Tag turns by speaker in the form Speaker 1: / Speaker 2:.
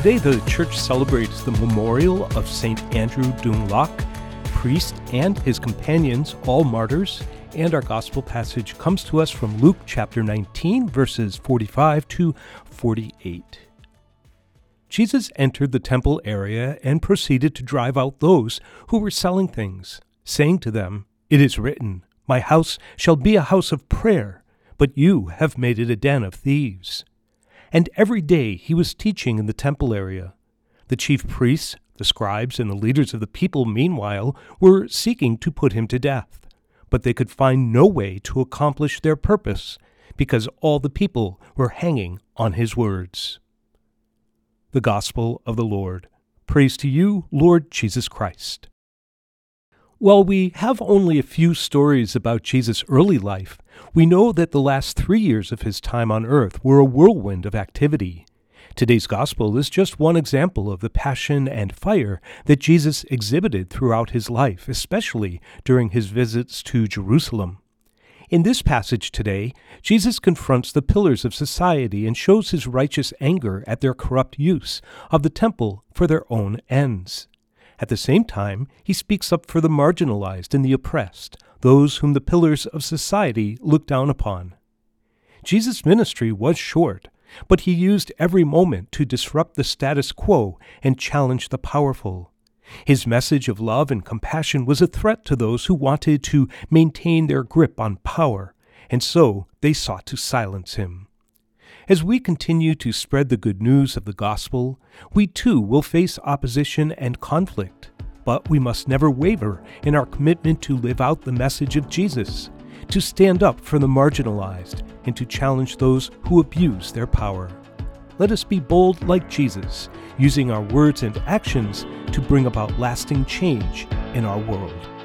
Speaker 1: Today, the church celebrates the memorial of St. Andrew Dunglock, priest and his companions, all martyrs, and our gospel passage comes to us from Luke chapter 19, verses 45 to 48. Jesus entered the temple area and proceeded to drive out those who were selling things, saying to them, "It is written, 'My house shall be a house of prayer,' but you have made it a den of thieves." And every day he was teaching in the temple area. The chief priests, the scribes, and the leaders of the people, meanwhile, were seeking to put him to death. But they could find no way to accomplish their purpose, because all the people were hanging on his words. The Gospel of the Lord. Praise to you, Lord Jesus Christ. While we have only a few stories about Jesus' early life, we know that the last 3 years of his time on earth were a whirlwind of activity. Today's gospel is just one example of the passion and fire that Jesus exhibited throughout his life, especially during his visits to Jerusalem. In this passage today, Jesus confronts the pillars of society and shows his righteous anger at their corrupt use of the temple for their own ends. At the same time, he speaks up for the marginalized and the oppressed, those whom the pillars of society look down upon. Jesus' ministry was short, but he used every moment to disrupt the status quo and challenge the powerful. His message of love and compassion was a threat to those who wanted to maintain their grip on power, and so they sought to silence him. As we continue to spread the good news of the gospel, we too will face opposition and conflict, but we must never waver in our commitment to live out the message of Jesus, to stand up for the marginalized, and to challenge those who abuse their power. Let us be bold like Jesus, using our words and actions to bring about lasting change in our world.